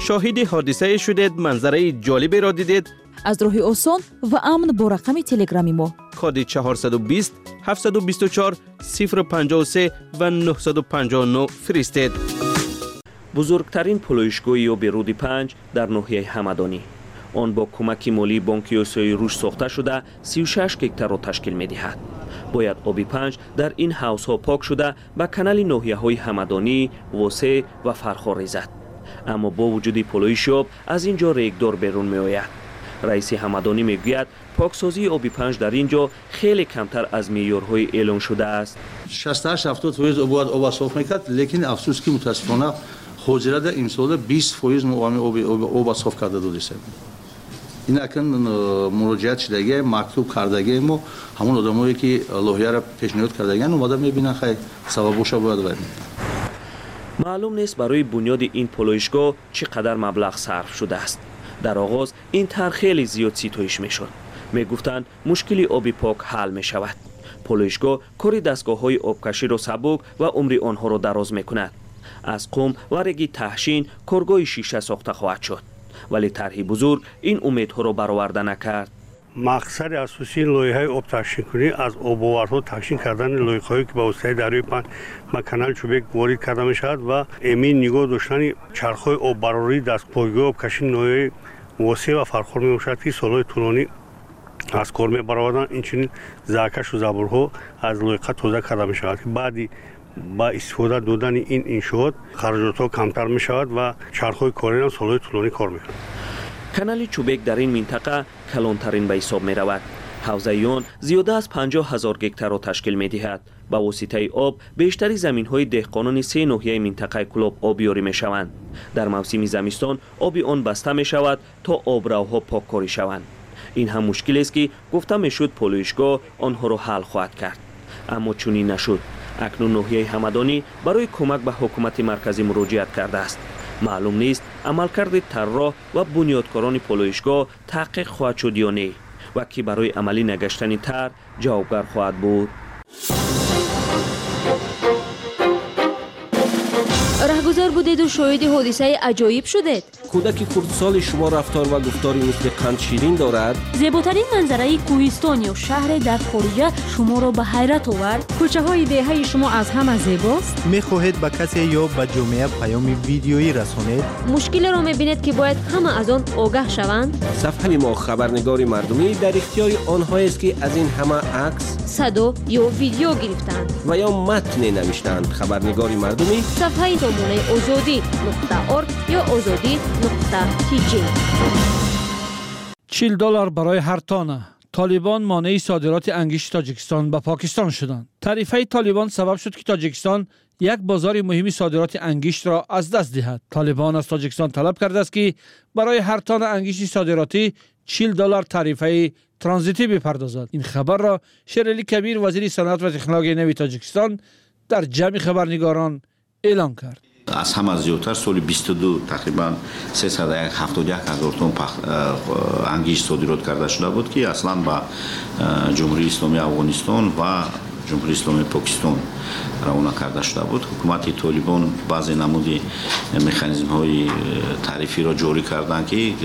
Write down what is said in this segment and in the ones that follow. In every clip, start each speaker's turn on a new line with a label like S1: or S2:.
S1: شاهد حادثه شدید، منظره جالبی را دیدید؟
S2: از راه آسان و امن با رقم تلگرامی ما
S1: کد 420 724 053 و 959 فرستید. بزرگترین پلویشگاه آبی رود 5 در ناحیه همدانی. آن با کمک مالی بانک آسیای رشد ساخته شده 36 هکتار را تشکیل می‌دهد. باید آبی 5 در این حوض ها پاک شده به کانال ناحیه های همدانی، واسه و فرخار ریزد. اما با وجود پلویش آب از اینجا ریگدار بیرون می آید. رئیس همدانی میگوید پاکسازی آبی 5 در اینجا خیلی کمتر از معیارهای اعلان شده است.
S3: 68-70% آب صاف میکرد، لیکن افسوس که متاسفانه حاضر در امسال 20% آب صاف کرده دادیم. این اکنون مراجعت شدگی مکتوب کردگی ما همون آدمایی که لایحه را پیشنهاد کردگن اومده میبینن خیلی سببش باید باید.
S1: معلوم نیست برای بنیاد این پلویشگاه چقدر مبلغ صرف شده است. در آغاز این طرح خیلی زیاد ستایش میشد. میگفتند مشکلی آبی پاک حل می شود. پلویشگاه کاری دستگاه‌های آبکشی را سبک و عمر آنها را دراز میکند. از قم و ریگ تهشین کارگاه شیشه ساخته خواهد شد. ولی طرح بزرگ این امیدها را برآورده نکرد.
S4: مقصد اساسی لایحه آب تحسین کنی از آب‌آورها تحسین کردن لایه‌هایی که به واسطه دریای 5 به کانال چوبک وارد کرده میشود و امین نگاه داشتن چرخ‌های آب براری دستگاه آبکشی ناحیه واسه و فرخار میباشد که سالهای طولانی از کار میبرآوردن. اینچنین زرکش و زبرها از لایحه تازه کرده میشود که بعدی با استفاده دادن این انشاءات خرجات‌ها کمتر میشود و چرخ‌های کاری هم سالهای طولانی کار میکنند.
S1: کانال چوبک در این منطقه کلانترین به حساب می رود. حوزه آن زیاده از 50,000 هکتار را تشکیل می دهد. با واسطه آب بیشتری زمین های دهقانان 3 ناحیه منطقه کلاب آبیاری می شوند. در موسم زمستان آب آن بسته می شود تا آبروها پاککاری شوند. این هم مشکل است که گفته می شد پلویشگاه آنها را حل خواهد کرد. اما چنین نشد. اکنون ناحیه همدانی برای کمک به حکومت مرکزی مراجعت کرده است. معلوم نیست عملکرد طراح و بنیادکاران پلویشگاه تحقیق خواهد شد یا نه و کی برای عملی نگشتن طرح جوابگر خواهد بود.
S5: رهگذر بودید و شاهد حادثه عجایب شدید.
S6: کودک خردسال شما رفتار و گفتاری مثل قند شیرین دارد.
S5: زیباترین منظره کوهستان یا شهر در خارج شما را به حیرت آورد.
S7: کوچه های دهه شما از همه زیباست.
S8: میخواهید به کسی یا به جامعه پیام ویدیویی رسانید.
S5: مشکل را میبینید که باید همه از آن آگاه شوند.
S6: صفحه ما خبرنگار مردمی در اختیار آنهایی است که از این همه عکس،
S5: صدا یا ویدیو گرفتند
S6: و یا متن نوشتند. خبرنگار مردمی
S5: صفحه نمونه azadi.org یا azadi.tg.
S9: $40 برای هر تانه. طالبان مانع صادرات انگشت تاجیکستان به پاکستان شدند. تعرفه طالبان سبب شد که تاجیکستان یک بازار مهم صادرات انگشت را از دست دهد. طالبان از تاجیکستان طلب کرده است که برای هر تانه انگشت صادراتی $40 تعرفه ترانزیتی بپردازد. این خبر را شیرعلی کبیر وزیر صنعت و تکنولوژی نوین تاجیکستان در جمع خبرنگاران اعلان کرد.
S10: از همه زیادتر سال 22 تقریبا 371,000 تن انگشت صادرات کرده شده بود که اصلا با جمهوری اسلامی افغانستان و جمهوری اسلامی پاکستان روانه کرده شده بود. حکومت طالبان بعضی نمودی مکانیزم های تعرفی را جاری کردند که یک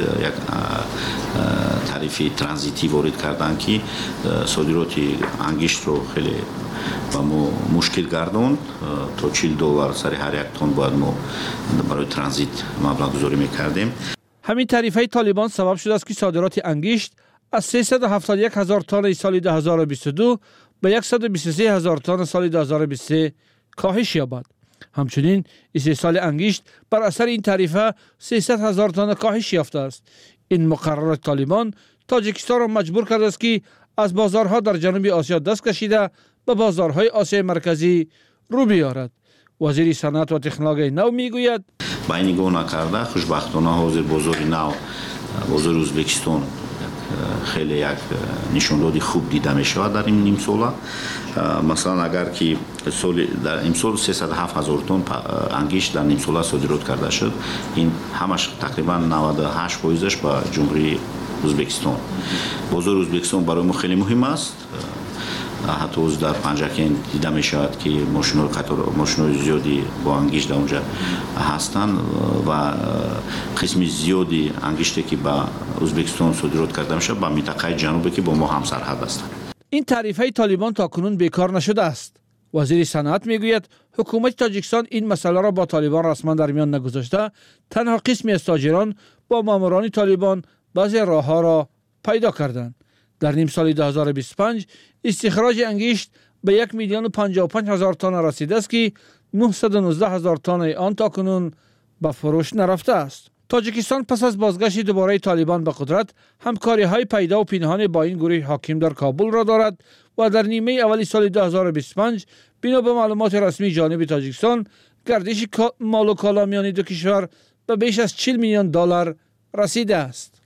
S10: تعرفه ترانزیتی وارد کردند که صادرات انگشت رو خیلی و ما مشکل گرداند. تا $40 سر هر یک تن باید ما برای ترانزیت مبلغ گذاری میکردیم.
S9: همین تعرفه طالبان سبب شده است که صادرات انگشت از 371,000 تن سال 2022 به 123,000 تن سال 2023 کاهش یابد. همچنین استحصال انگشت بر اثر این تعرفه 300,000 تن کاهش یافته است. این مقررات طالبان تاجیکستان را مجبور کرده است که از بازارها در جنوب آسیا دست کشیده به بازارهای آسیای مرکزی رو بیارد. وزیر صنعت و تکنولوژی نو میگوید
S10: با این نگاه نکرده خوشبختانه حاضر بازار نو، بازار ازبکستان خیلی یک نشاندهی خوب دیده می شود در این نیم ساله. مثلا اگر که در این سال 307,000 تن انگشت در نیم ساله صادرات کرده شد، این همش تقریبا 98% با جمهوری ازبکستان. بازار ازبکستان برای ما خیلی مهم است. حتی از در پنجکین دیده می شود که ماشین‌های زیادی با انگشت اونجا هستند و قسم زیادی انگشتی که به ازبکستان صادرات کرده میشه به منطقه جنوبی که با ما هم سرحد هستند.
S9: این تعریف‌های طالبان تاکنون بیکار نشده است. وزیر صنعت میگوید حکومت تاجیکستان این مسئله را با طالبان رسما در میان نگذاشته، تنها قسمی از تاجران با ماموران طالبان بعضی راه‌ها را پیدا کردند. در نیم سال 2025 استخراج انگشت به 1,055,000 تن رسیده است که 919,000 تن آن تاکنون به فروش نرفته است. تاجیکستان پس از بازگشت دوباره طالبان به قدرت همکاری‌های پیدا و پنهان با این گروه حاکم در کابل را دارد و در نیمه اولی سال 2025 بنا به معلومات رسمی جانب تاجیکستان گردش مال و کالا میان دو کشور به بیش از 40 میلیون دلار رسیده است.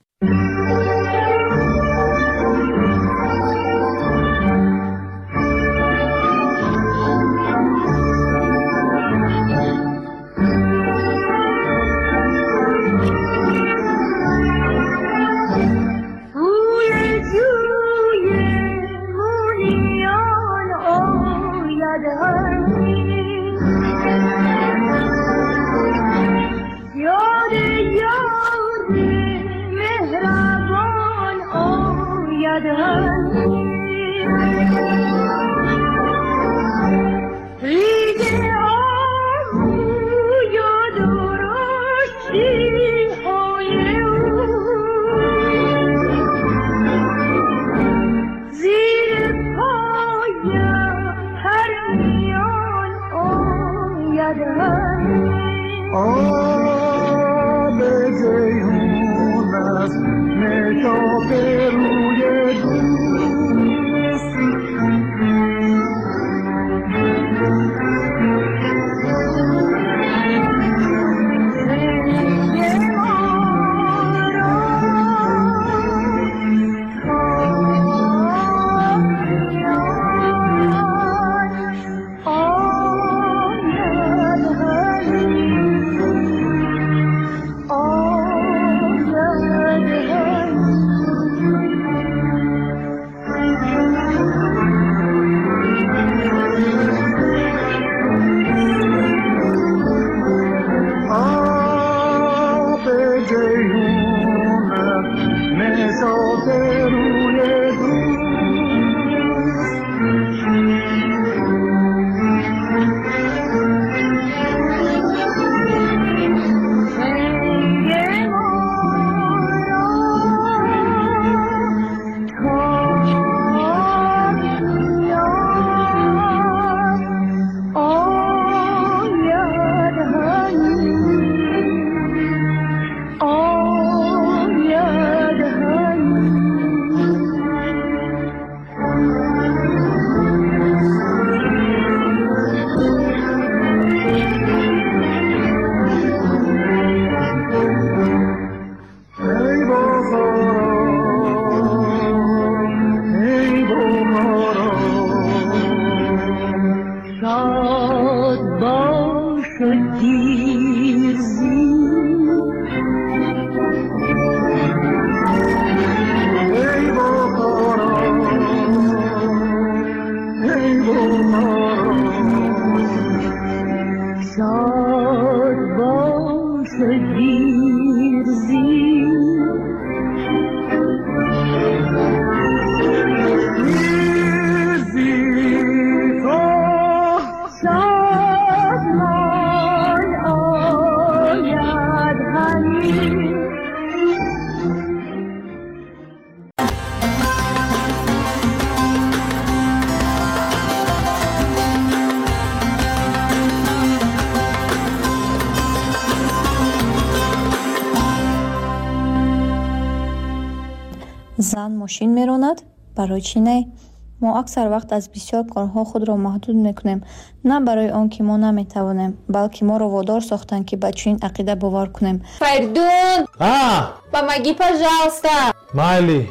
S11: زن ماشین میراند؟ برای چی نه؟ ما اکثر وقت از بسیار کارها خود را محدود میکنیم، نه برای آن که ما نمیتوانیم، بلکه ما را وادار ساختند که به چنین عقیده باور کنیم.
S12: Pardon! Помоги, пожалуйста!
S13: Майли!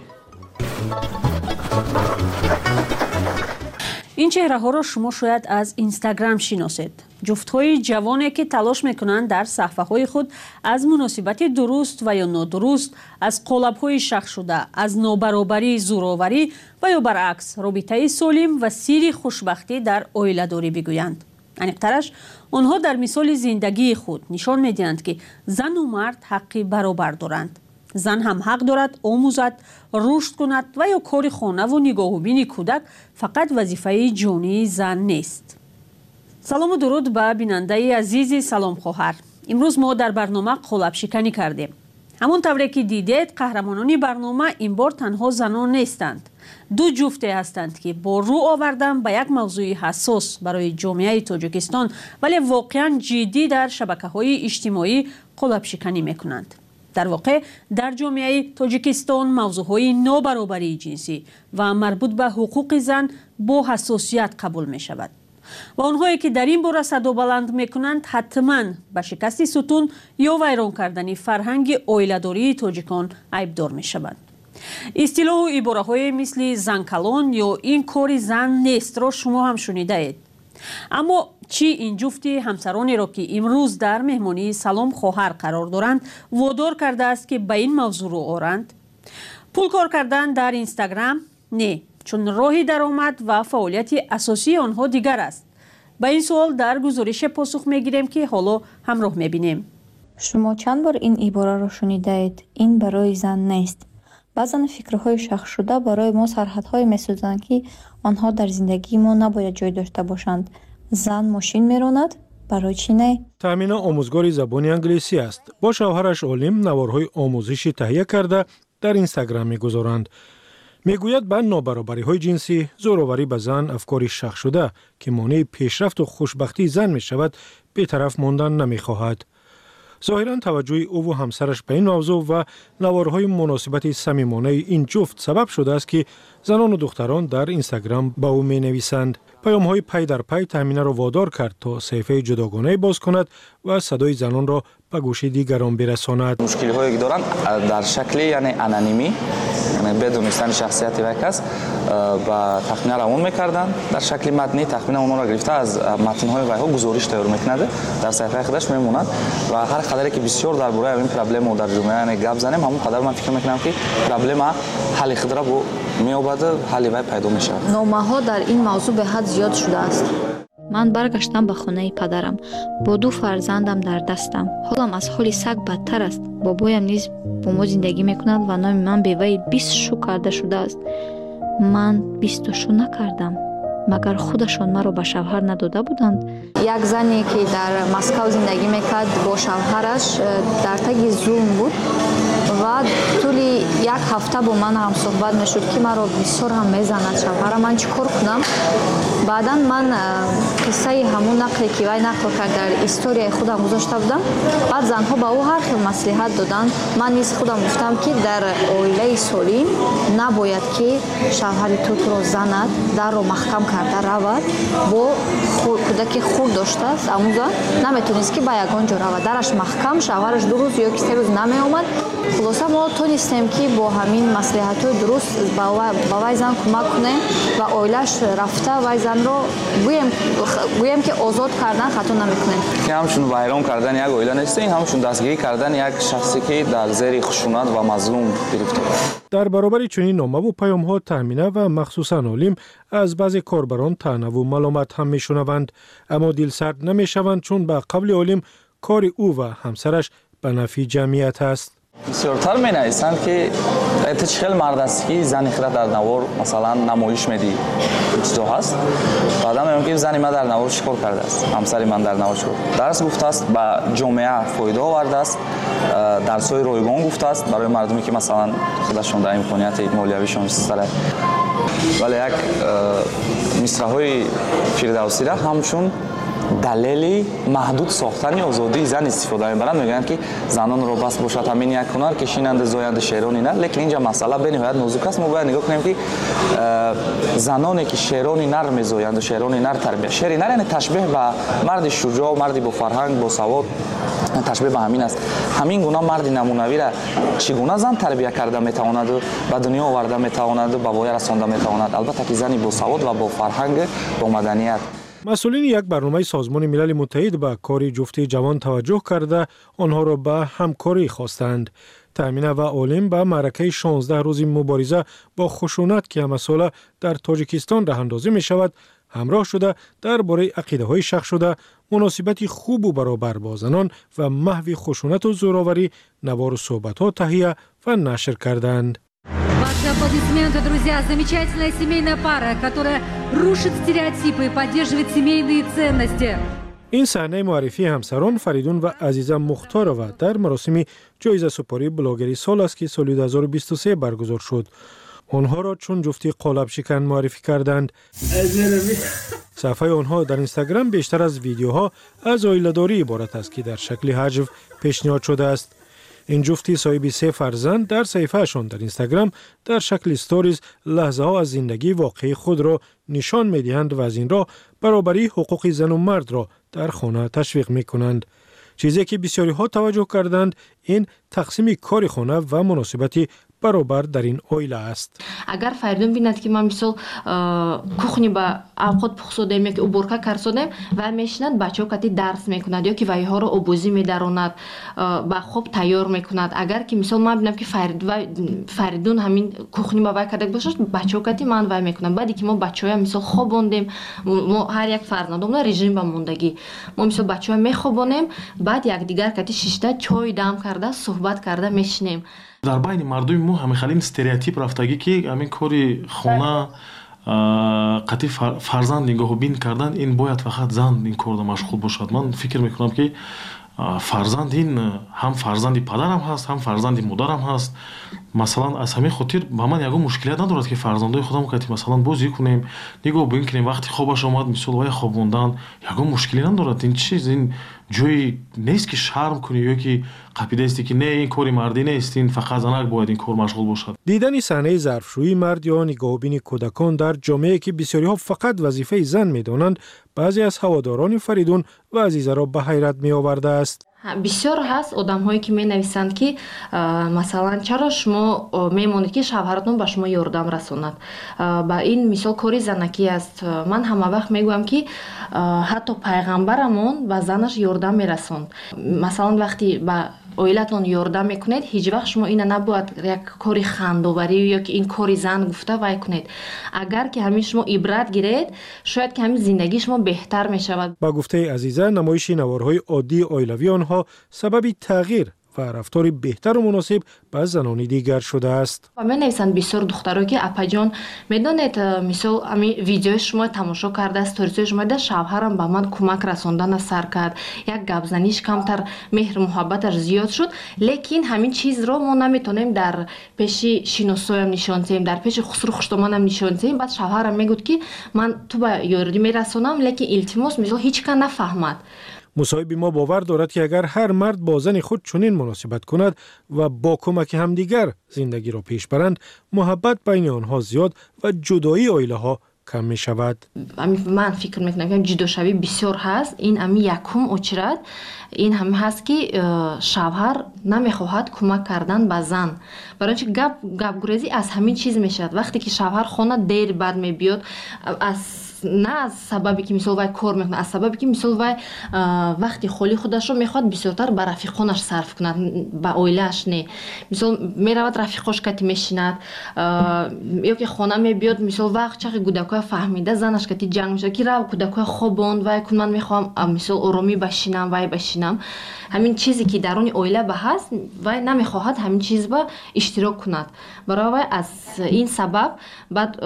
S5: این چهره ها را شما شاید از اینستاگرام شناسید. جفت‌های جوانی که تلاش میکنند در صحفه‌های خود از مناسبت درست و یا نادرست، از قالب‌های شخص شده، از نابرابری، زورآوری و یا برعکس رابطه سالم و سیر خوشبختی در عائله‌داری بگویند. انیق‌ترش آنها در مثال زندگی خود نشان می‌دهند که زن و مرد حق برابر دارند. زن هم حق دارد آموزد، رشد کند و یا کار خانه و نگاه و بین کودک فقط وظیفه جانی زن نیست. سلام و درود به بیننده عزیز سلام خواهر. امروز ما در برنامه قالب شکنی کردیم. همون طوری که دیدید قهرمانان برنامه این بار تنها زنان نیستند. دو جفته هستند که با رو آوردن به یک موضوع حساس برای جامعه تاجیکستان ولی واقعا جدی در شبکه‌های اجتماعی قالب شکنی میکنند. در واقع در جامعه تاجیکستان موضوعهای نابرابری جنسی و مربوط به حقوق زن با حساسیت قبول می شود و آنهایی که در این باره صدا بلند می کنند حتما به شکست ستون یا ویران کردن فرهنگ عائله‌داری تاجیکان عیبدار می شوند. اصطلاح و عباره های مثل زن کلان یا این کار زن نیست را شما هم شنیده اید. اما چی این جفت همسرانی را که امروز در مهمانی سلام خواهر قرار دارند وادار کرده است که به این موضوع رو آورند؟ پول کار کردن در اینستاگرام؟ نه، چون راهی درآمد و فعالیت اساسی آنها دیگر است. به این سوال در گزارش پاسخ میگیریم که حالا همراه میبینیم.
S11: شما چند بار این عباره را شنیده اید؟ این برای زن نیست. بعضا فکرهای شخص شده برای ما سرحدهای میسازند که آنها در زندگی ما نباید جای داشته باشند. زن ماشین میراند، برای چی نه؟
S13: تامینه آموزگار زبان انگلیسی است. با شوهرش عالم نوارهای آموزشی تهیه کرده در اینستاگرام میگذارند. میگوید به نابرابری های جنسی، زورآوری به زن افکاری شخص شده که مانع پیشرفت و خوشبختی زن می شود، بی‌طرف ماندن نمیخواهد. ظاهراً توجه او و همسرش به این موضوع و نوارهای مناسبت صمیمانه این جفت سبب شده است که زنان و دختران در اینستاگرام با او می نویسند. پیام‌های پی در پی تامینه را وادار کرد تا صفحه جداگانه باز کند و صدای زنان را به گوش دیگران برساند.
S14: مشکلی هایی که دارند در شکل یعنی انانیمی، یعنی بدون دانستن شخصیت یک کس و تخمینه روان می‌کردند. در شکل متنی تخمینه اونها را گرفته از متن‌های وی‌ها گزارش تیار می‌کند، در صفحه خودش میموند و هر قدری که بسیار درباره این پرابلم در جامعه یعنی گپ زنیم، همون قدر من فکر می‌کنم که پرابلم حل خود را می‌یابد، حل وی پیدا می‌شود.
S11: نامه‌ها در این موضوع به حد زیاد شده است. من برگشتم به خانه پدرم با 2 فرزندم در دستم. حالم از حال سگ بدتر است. بابایم نیز با ما زندگی میکند و نام من به وی 20 شو کرده شده است. من 20 شو نکردم. مگر خودشان مرا به شوهر نداده بودند؟ یک زنی که در مسکو زندگی میکرد با شوهرش در تگ زوم بود و طولی 1 هفته با من هم صحبت میشد که مرا بسیار هم میزند شوهرم. من چیکار کنم؟ بعدا من قصه همون نقلی که وی نقل کرد در استوری خودم گذاشته بودم. بعد زنها به او هر خیلی مصلحت دادند. من نیز خودم گفتم که در عائله سالم نباید که شوهر تو را زند، در رو محکم کرده رود. با کودک خود داشته است اون زن نمیتونست که به یگان جا رود، درش محکم، شوهرش 2 روز یا 3 روز نمی آمد. خلاصه ما تونستیم که با همین مصلحت‌های درست با وی زن کمک کنیم و عائله‌اش رفته وی زن رو گویم که آزاد کردن خطا نمی‌کنیم.
S14: که همشون ویران کردن یک عائله نیست، این همشون دستگیری کردن یک شخصی که در زیر خشونت و مظلوم گرفته است.
S13: در برابر چنین نامه و پیام‌ها تامینه و مخصوصاً عالم از بعضی کاربران طعنه و ملامت هم می‌شنوند، اما دلسرد نمی‌شوند چون به قبل عالم کار او و همسرش به نفع جمعیت است.
S14: بسیارتر می نویسند که ایت چخیل مرد است که زن خیره در نوار مثلا نمایش میدی چیزا هست. بعدا میگم که زن من در نوار چیکار کرده است، همسر من در نوار چیکار درس گفته است، به جامعه فایده آورده است، درس‌های رایگان گفته است برای مردمی که مثلا خودشون در امکانیت مالیویشون سره. ولی یک مصرع‌های فردوسی را همچون دلیلی محدود ساختن آزادی زن استفاده می‌برند. میگن که زنان رو بس باشد همین یک هنر کشیننده زاینده شعرانی نه، لیکن اینجا مسئله به نهایت نازک است. ما باید نگاه کنیم که زنانی که شعرانی نر می‌زایند و شعرانی نر تربیت، شعری نر یعنی تشبیه به مرد شجاع، مردی با فرهنگ، با سواد، تشبیه به همین است. همین گونه مرد نمونوی را چگونه زن تربیت کرده میتواند و به دنیا آورده میتواند و به وای رسانده میتواند. البته که زنی با سواد و با فرهنگ، با مدنیت.
S13: مسئولین یک برنامه سازمان ملل متحد به کار جفت جوان توجه کرده آنها را به همکاری خواستند. تامینه و عالم به معرکه 16 روزی مبارزه با خشونت که مسئله در تاجیکستان راه اندازی می شود همراه شده درباره عقیده‌های شخص شده مناسبت خوب و برابر با زنان و محو خشونت و زورآوری نوار صحبت‌ها تهیه و نشر کردند.
S7: Ваши аплодисменты, друзья. Замечательная семейная пара, которая рушит стереотипы и поддерживает семейные ценности.
S13: این صحنه معرفی همسران فریدون و عزیزه مختارова در مراسم جایزه سپاری بلاگری سال است که سال 2023 برگزار شد. آنها را چون جفتی قالب شکن معرفی کردند. صفحه آنها در اینستاگرام بیشتر از ویدیوها از عائله‌داری عبارت است که در شکل هجو پیشنهاد شده است. این جفتی صاحب 3 فرزند در صفحه‌شان در اینستاگرام در شکل استوریز لحظه ها از زندگی واقعی خود را نشان می‌دهند و از این راه برابری حقوق زن و مرد را در خانه تشویق می‌کنند. چیزی که بسیاری ها توجه کردند این تقسیم کار خانه و مناسبتی برابر در این عائله است.
S15: اگر فریدون بیند که من مثلا کухни با اوقات پخسودم یا که уборка کردم و میشنند بچه‌ها کتی درس میکنند یا که وایها رو آبوزی میداروند با خوب تیار میکند. اگر که مثلا من ببینم که فریدون همین کухни با وای کرده باشه بچه‌ها کتی من وای میکنم. بعدی که ما بچه‌ها مثلا خوابوندیم ما هر یک فرزندمون رژیم با موندگی ما مثلا بچه‌ها میخوابونیم بعد یک دیگر کتی شیشته چای دم کرده صحبت کرده میشنیم.
S16: در بین مردم ما همه خیلی این استریوتیپ رفتگی که همین کاری خانه قطعی فرزند نگاه بین کردن این باید فقط زن این کار مشغول باشد. من فکر میکنم که فرزند این هم فرزندی پدرم هست هم فرزندی مادرم هست. مثلا از همین خاطر با من یگو مشکلیت ندارد که فرزندای خودم که مثلا بازی کنیم نگاه بین کنیم وقتی خوابش اومد مثلا وای خوابوندن یگو مشکلی ندارد. این چیز این جایی نیست که شرم کنی یا که قاعده است که نه این کاری مردی نیست این فقط زنک باید این کار مشغول باشد. دیدن صحنه ظرفشویی مرد یا نگاهبین کودکان در جامعه که بسیاری ها فقط وظیفه زن میدانند بعضی از هواداران فریدون و عزیزه را به حیرت می آورده است.
S15: بسیار هست آدم هایی که می نویسند که مثلا چرا شما میمونید که شوهرتون به شما یاردم رسوند. با این مثال کاری زنکی است. من همه وقت میگویم که حتی پیغمبرمون به زنش یاردم میرسوند. مثلا وقتی با اویلتون یاردم میکنید هیچ وقت شما اینو نباید یک کاری خندوبری یا که این کاری زن گفته وای کنید. اگر که همین شما عبرت گیرید شاید که همین زندگی شما بهتر میشود.
S13: با گفته عزیزه نمایش نوارهای عادی عائلوی آنها سبب تغییر و رفتار بهتر و مناسب با زنان دیگر شده است.
S15: و من نویسند بسیار دخترها که اپا جان میدونید مثلا همین ویدیو شما تماشا کرده استوریز شما ده شوهرم به من کمک رسوندن سر کرد یک گپ زنیش کمتر مهر محبتش زیاد شد لیکن همین چیز رو ما نمیتونیم در پیش شینوسویم نشون دهیم در پیش خسرو خشتمانم نشون دهیم. بعد شوهرم میگفت که من تو به یاردی میرسونم لیکن التماس مثلا هیچ کس نفهمد.
S13: مصاحب ما باور دارد که اگر هر مرد با زن خود چنین مناسبت کند و با کمک همدیگر زندگی را پیش برند محبت بین آنها زیاد و جدایی عائله ها کم می شود.
S15: من فکر میکنم که جداشوی بسیار هست. این امی یکم اچرد این هم هست که شوهر نمیخواهد کمک کردن به زن برای اینکه گپ گریزی از همین چیز میشد. وقتی که شوهر خانه دیر بعد میبیاد از نه از سببی که مثلا وای کار میکنه از سببی که مثلا وای وقتی خالی خودش رو میخواد بسیارتر به رفیقانش صرف کند به عائله‌اش نه. مثلا میرود رفیقاش کتی میشیند یا که خانه میبیاد مثلا وقت چقدر کودکای فهمیده زنش کتی جنگ میشه که رو کودکای خوابوند وای کن من میخوام مثلا آرامی بشینم وای بشینم. همین چیزی که درون عائله به هست وای نمیخواهد همین چیز با اشتراک کند. برای از این سبب بعد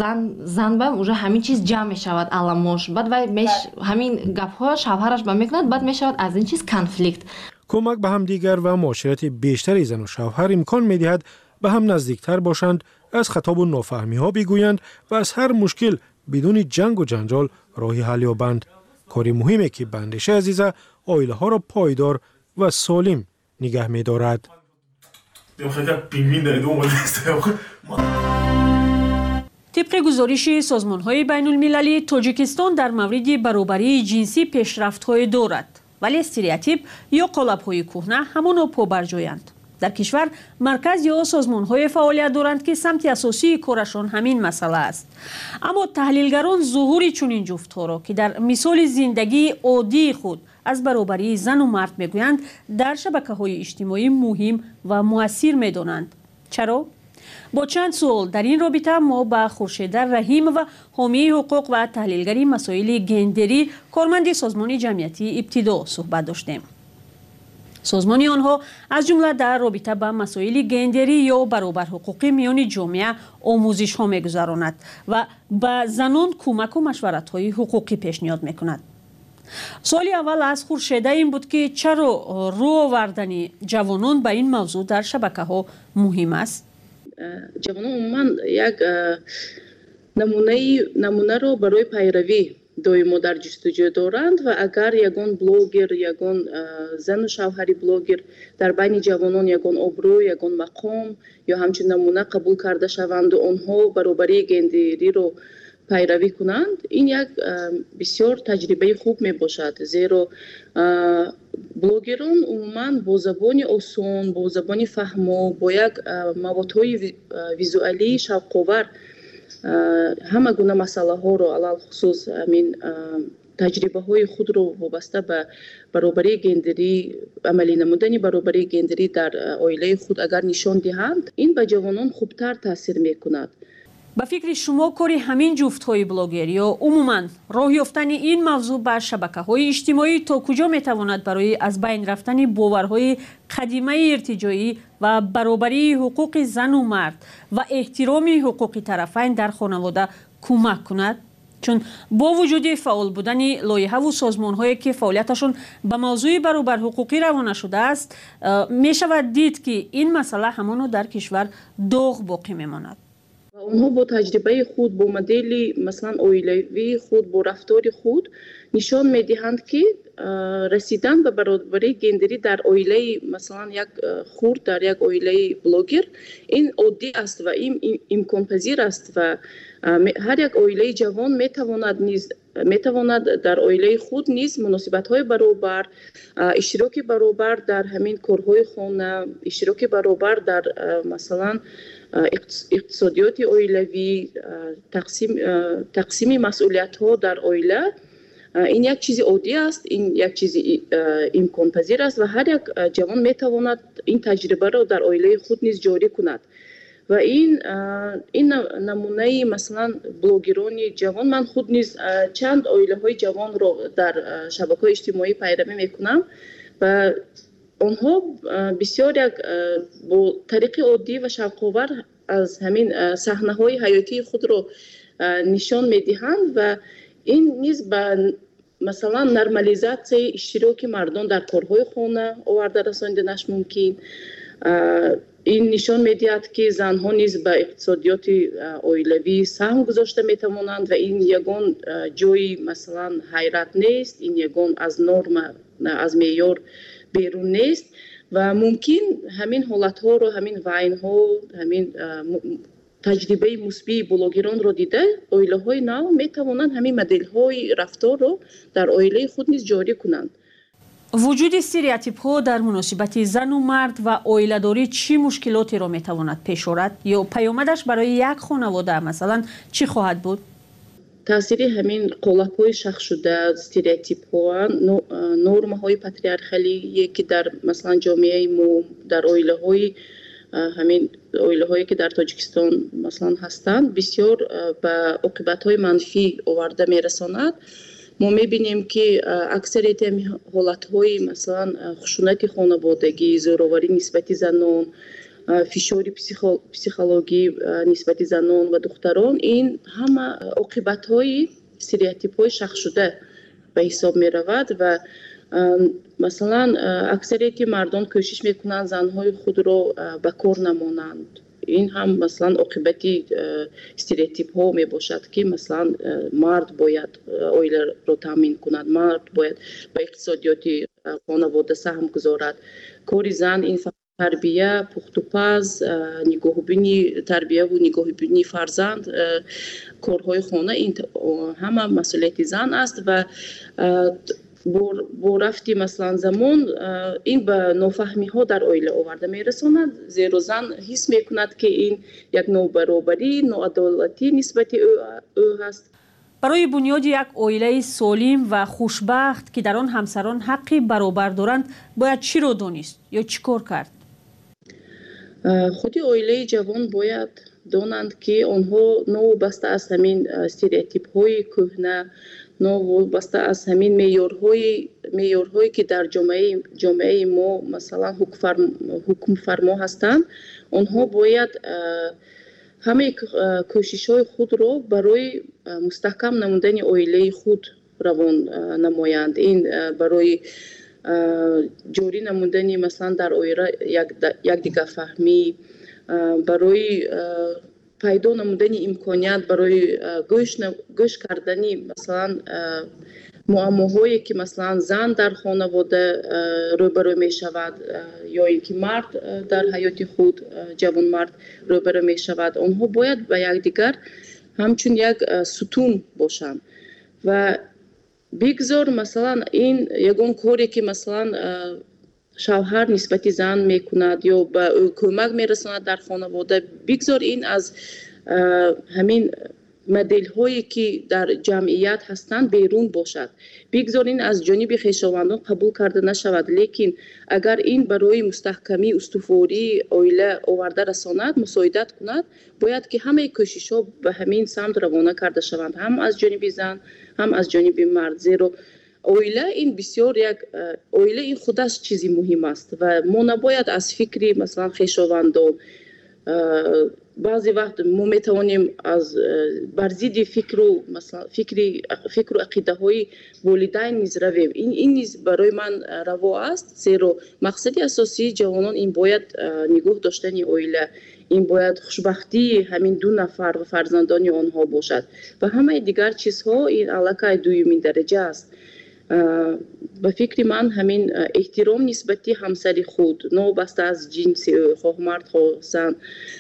S15: زن با اونجا همین چیز جمع میشود علامش بعد وای همین گپ‌ها شوهرش با میکند بعد میشود از این چیز کنفلیکت.
S13: کمک به هم دیگر و معاشرت بیشتر زن و شوهر امکان میدهد به هم نزدیکتر باشند از خطاب و نافهمی ها بگویند و از هر مشکل بدون جنگ و جنجال راهی حل یابند. کاری مهمه که بندش عزیزه عائله ها را پایدار و سالم نگه می‌دارد.
S5: طبق گزارش سازمان‌های بین‌المللی تاجیکستان در مورد برابری جنسی پیشرفت‌های دارد ولی استریوتیپ یا قالب‌های کهنه همانا پابرجایند. дар кишвар марказ ё созмонҳое фаъолият доранд ки самти асосии корашон ҳамин масъала аст. аммо таҳлилгарон зуҳури чунин ҷуфтҳоро ки дар мисоли зиндагии оддии худ аз баробарии зану мард мегӯянд дар шабакаҳои иҷтимоӣ муҳим ва муассир медонанд. чаро? бо чанд суол дар ин робита мо ба хуршеда раҳимова, ҳомии ҳуқуқ ва таҳлилгари масоили гендерӣ, корманди созмони ҷамъиятии ибтидо суҳбат доштем. созмони онҳо аз ҷумла дар робита ба масоили гендерӣ ё баробарҳуқуқӣ миёни ҷомеа омӯзишҳо мегузаронад ва ба занон кӯмаку машваратҳои ҳуқуқӣ пешниҳод мекунад. суоли аввал аз хуршеда ин буд ки чаро рӯ овардани ҷавонон ба ин мавзӯъ дар шабакаҳо муҳим аст?
S17: ҷавонон умуман як намунаро барои пайравӣ доимо дар ҷустуҷӯ доранд ва агар ягон блогер, ягон зану шавҳари блогер дар байни ҷавонон ягон обрӯ, ягон мақом ё ҳамчун намуна қабул карда шаванду онҳо баробарии гендериро пайравӣ кунанд, ин як бисёр таҷрибаи хуб мебошад, зеро блогерон умуман бо забони осон, бо забони фаҳмо, бо як маводҳои визуалии шавқовар ҳама гуна масъалаҳоро алалхусус ҳамин таҷрибаҳои худро вобаста ба баробарии гендерӣ, амалӣ намудани баробарии гендерӣ дар оилаи худ агар нишон диҳанд, ин ба ҷавонон хубтар таъсир мекунад.
S5: ба фикри шумо кори ҳамин ҷуфтҳои блогер ё умуман роҳ ёфтани ин мавзӯъ ба шабакаҳои иҷтимоӣ то куҷо метавонад барои аз байн рафтани боварҳои қадимаи иртиҷоӣ ва баробарии ҳуқуқи зану мард ва эҳтироми ҳуқуқи тарафайн дар хонавода кӯмак кунад? чун бо вуҷуди фаъол будани лоиҳаву созмонҳое ки фаъолияташон ба мавзӯи баробарҳуқуқӣ равона шудааст, мешавад дид ки ин масъала ҳамоно дар кишвар доғ боқӣ мемонад.
S17: онҳо бо таҷрибаи худ, бо модели масалан оилавии худ, бо рафтори худ нишон медиҳанд ки расидан ба баробарии гендерӣ дар оилаи масалан як хурд, дар як оилаи блогер ин оддӣ аст ва имконпазир аст ва ҳар як оилаи ҷавон метавонад дар оилаи худ низ муносибатҳои баробар, иштироки баробар дар ҳамин корҳои хона, иштироки баробар дар масалан иқтисодиёти оилавӣ, тақсими масъулиятҳо дар оила, ин як чизи оддӣ аст, ин як чизи имконпазир аст ва ҳар як ҷавон метавонад ин таҷрибаро дар оилаи худ низ ҷорӣ кунад. ва ин намунаи масалан блогерони ҷавон, ман худ низ чанд оилаҳои ҷавонро дар шабакаҳои иҷтимоӣ пайравӣ мекунам ва онҳо бисёр як бо тариқи оддӣ ва шавқовар аз ҳамин саҳнаҳои ҳаётии худро нишон медиҳанд ва ин низ ба масалан нормализатсияи иштироки мардон дар корҳои хона оварда расониданаш мумкин. ин нишон медиҳад ки занҳо низ ба иқтисодиёти оилавӣ саҳм гузошта метавонанд ва ин ягон ҷои масалан ҳайрат нест, ин ягон аз норма, аз меъёр берун нест ва мумкин ҳамин ҳолатҳоро, ҳамин вайнҳо, ҳамин таҷрибаи мусбии блогеронро дида оилаҳои нав метавонанд ҳамин моделҳои рафторро дар оилаи худ низ ҷорӣ кунанд.
S5: вуҷуди стереотипҳо дар муносибати зану мард ва оиладорӣ чӣ мушкилотеро метавонад пеш орад ё паёмадаш барои як хонавода масалан чӣ хоҳад буд?
S17: таъсири ҳамин қолабҳои шахшуда, стереотипҳо, нормаҳои патриархалие ки дар масалан ҷомеаи мо, дар оилаҳои ҳамин оилаҳое ки дар Тоҷикистон масалан ҳастанд, бисёр ба оқибатҳои манфӣ оварда мерасонад. мо мебинем ки аксарияти ҳолатҳои масалан хушунати хонаводагӣ, зӯроварӣ нисбати занон, фишори психологӣ нисбати занон ва духтарон, ин ҳама оқибатҳои стереотипҳои шахшуда ба ҳисоб меравад ва масалан аксарияти мардон кӯшиш мекунанд занҳои худро ба кор намонанд. ин ҳам масалан оқибати стереотипҳо мебошад ки масалан мард бояд оиларо таъмин кунад, мард бояд ба иқтисодиёти хонавода саҳм гузорад. кори зан ин тарбия, пухтупаз, нигоҳубини тарбияву нигоҳубини фарзанд, корҳои хона, ин ҳама масъулияти зан аст ва бо рафти маслан замон ин ба нофаҳмиҳо дар оила оварда мерасонад, зеро зан ҳис мекунад ки ин як нобаробарӣ, ноадолатӣ нисбати ӯ ҳаст.
S5: барои бунёди як оилаи солим ва хушбахт ки дар он ҳамсарон ҳаққи баробар доранд бояд чиро донист ё чӣ кор кард?
S17: худи оилаи ҷавон бояд донанд ки онҳо новобаста аз ҳамин стереотипҳои кӯҳна, новобаста аз ҳамин меъёрҳое ки дар ҷомеаи мо масалан ҳукмфармо ҳастанд, онҳо бояд ҳамаи кӯшишҳои худро барои мустаҳкам намудани оилаи худ равон намоянд. Ин барои ҷорӣ намудани масалан дар оила якдигарфаҳмӣ, барои пайдо намудани имконият барои гӯш кардани масалан муаммоҳое ки масалан зан дар хонавода рӯбарӯ мешавад ё ин ки мард дар ҳаёти худ ҷавонмард рӯбарӯ мешавад, онҳо бояд ба якдигар ҳамчун як сутун бошанд ва бигзор масалан ин ягон коре ки масалан шавҳар нисбати зан мекунад ё ба ӯ кӯмак мерасонад дар хонавода, бигзор ин аз ҳамин моделҳое ки дар ҷамъият ҳастанд берун бошад, бигзор ин аз ҷониби хешовандон қабул карда нашавад, лекин агар ин барои мустаҳкамӣ устувории оила оварда расонад, мусоидат кунад, бояд ки ҳамаи кӯшишҳо ба ҳамин самт равона карда шаванд, ҳам аз ҷониби зан, ҳам аз ҷониби мард. Зеро оила ин бисёр як оила ин худаш чизи муҳим аст ва мо набояд аз фикри масалан хешовандон баъзе вақт мо метавонем аз бар зидди фикру ақидаҳои волидайн низ равем. Ин низ барои ман раво аст, зеро мақсади асосии ҷавонон ин бояд нигоҳ доштани оила, ин бояд хушбахтии ҳамин ду нафар ва фарзандони онҳо бошад ва ҳамаи дигар чизҳо ин аллакай дуюмин дараҷа аст. ба фикри ман ҳамин эҳтиром нисбати ҳамсари худ новобаста аз ҷинси ӯ, хоҳ мард хоҳ зан,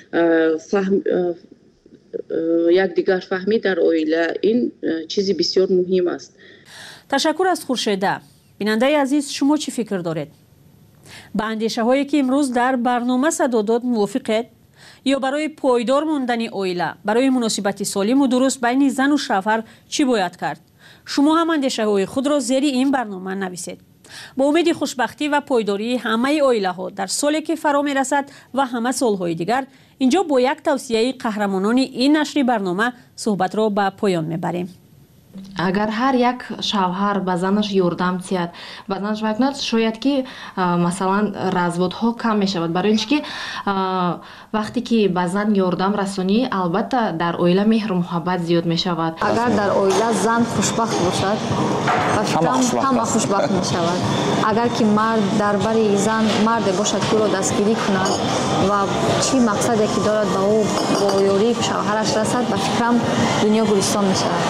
S17: якдигарфаҳмӣ дар оила ин чизи бисёр муҳим аст.
S5: ташаккур аз хуршеда. бинандаи азиз, шумо чӣ фикр доред? ба андешаҳое ки имрӯз дар барнома садо дод мувофиқед? ё барои пойдор мондани оила, барои муносибати солиму дуруст байни зану шавҳар чӣ бояд кард? шумо ҳам андешаҳои худро зери ин барнома нависед. با امید خوشبختی و پایداری همه اویله‌ها در سالی که فرا می‌رسد و همه سال‌های دیگر اینجا با یک توصیه قهرمانان این نشر برنامه صحبت را به پایان می‌بریم.
S15: агар ҳар як шавҳар ба занаш ёрдам диҳад, ба занаш вай кунад, шояд ки масалан разводҳо кам мешавад. Барои ин ки вақте ки ба зан ёрдам расонӣ, албатта дар оила меҳру муҳаббат зиёд мешавад.
S11: агар дар оила зан хушбахт бошад, ҳама хушбахт мешавад. агар ки мард дар бари зан марде бошад ки ӯро дастгирӣ кунад ва чӣ мақсаде ки дорад ба ӯ бо ёрии шавҳараш расад, ба фикрам дунё гулистон мешавад.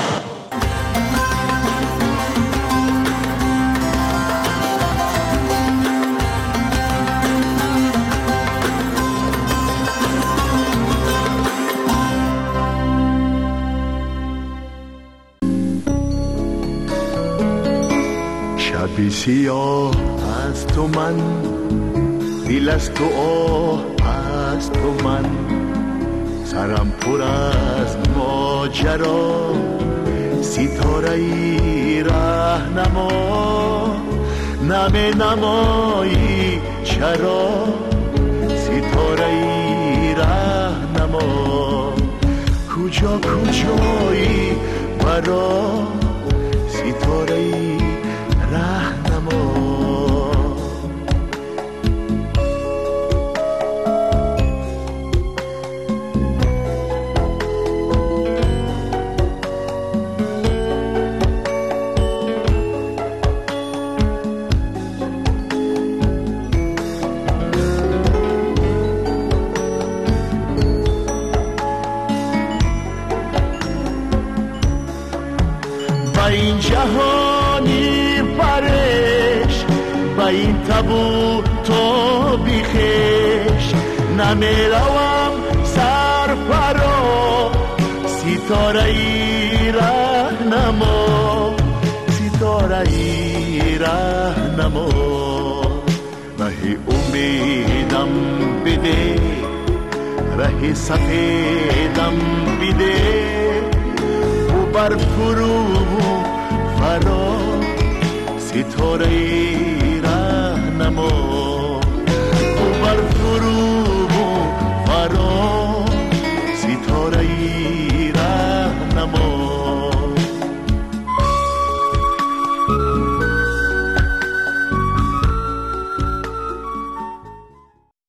S18: شبی سیاه از تو من، دل از تو آه از تو من، سرم پر از ماجرا، ستاره ای راهنما، نمی نمایی چرا، ستاره ای راهنما، کجا کجایی برا، ستاره ای راهنما. با این جهانی پرش، با این تابو تو بیخش، نمیروم سرفرا، ستاره ای راهنما، ستاره ای رهنما مهی امیدم بده ره سفیدم بده و بر فرو فرا ستاره رهنما